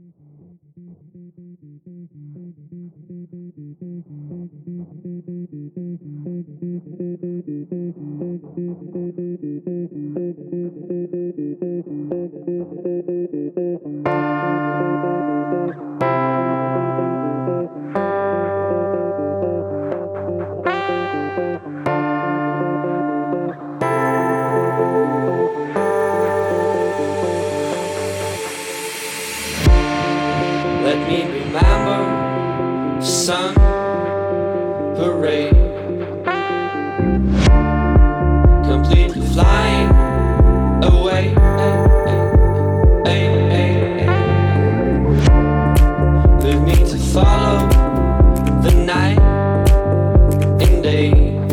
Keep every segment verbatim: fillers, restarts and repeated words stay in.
Let me remember the sun parade, completely flying away. Leave me to follow the night and day.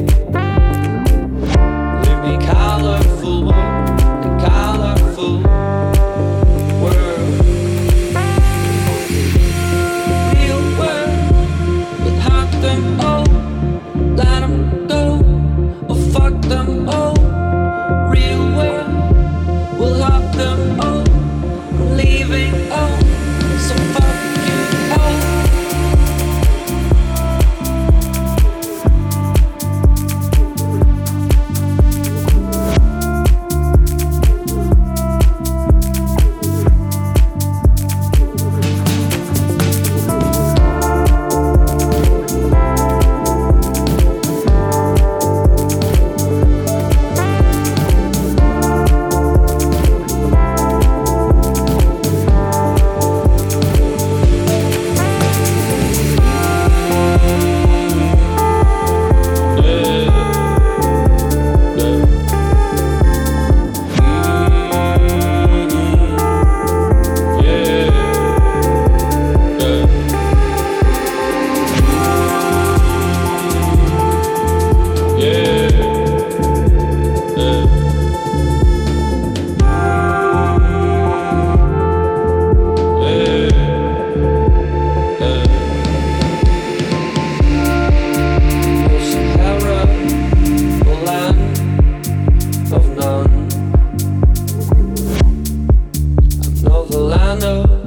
Leave me colorful, a colorful world. Real world, but hug them all, let them go, or fuck them all. Real world, we'll hug them all, leaving all, so fuck you all. Of none, I know the land of